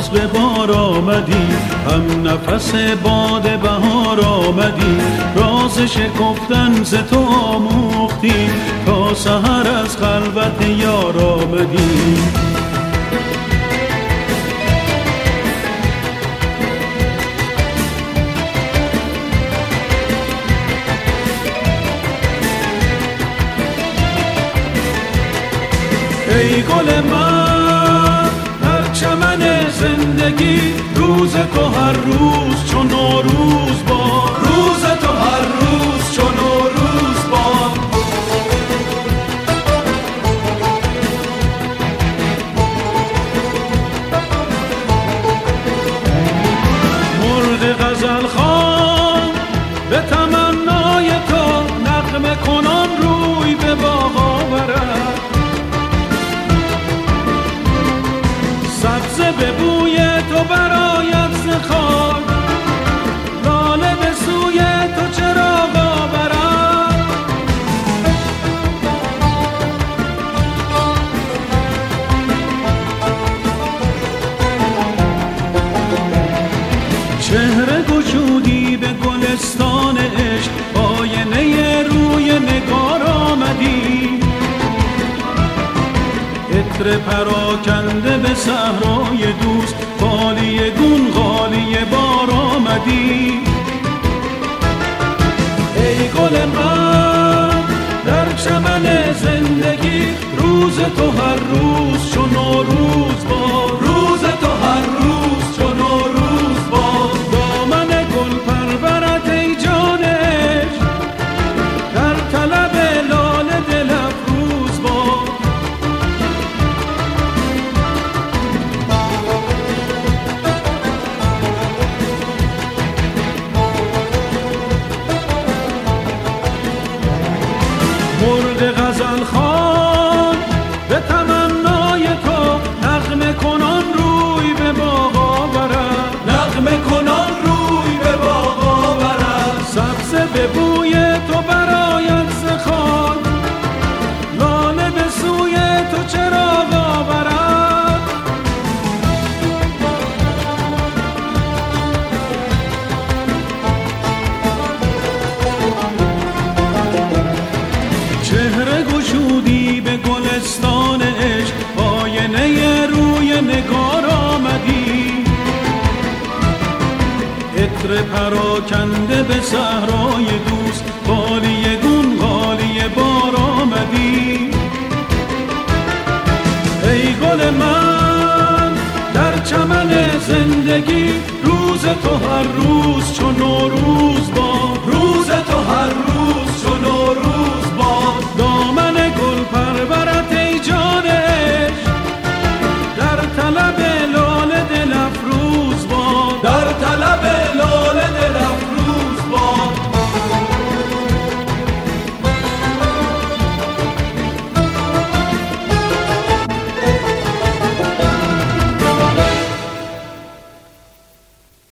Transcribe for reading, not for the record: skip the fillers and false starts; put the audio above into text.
باز به بار آمدی، هم نفس باد بهار آمدی، راز شکفتن ز تو آموختی، تا سحر از خلوت یار آمدی. ای گل من در چمن زندگی، روز تو هر روز چون نوروز باد، روز تو هر روز چون نوروز باد. مرغ غزل خوان به تمنای تو، نغمه کنان روی به باغ آورد، سبزه به بوی تو برآید ز خاک، لاله به سوی تو چراغ آورد. چهره گشودی به گلستان عشق، آینه روی نگار آمدی، عطر پراکنده به صحرای دوست، غالیه گون غالیه بار آمدی. ای گل من در چمن زندگی، روز تو هر روز چون نوروز باد، روز تو هر روز چون نوروز باد. دامن گل پرورت ای جان عشق، در طلب لاله دل افروز باد. مرغ غزل خوان به تمنای تو، نغمه کنان روی به باغ آورد، نغمه کنان روی به باغ آورد. سبزه به بوی تو برآید ز خاک، لاله به سوی تو چراغ آورد. چهره گشودی به گلستان عشق، آینه روی نگار آمدی، عطر پراکنده به صحرای دوست، غالیه گون غالیه بار آمدی. ای گل من در چمن زندگی، روز تو هر روز چون نوروز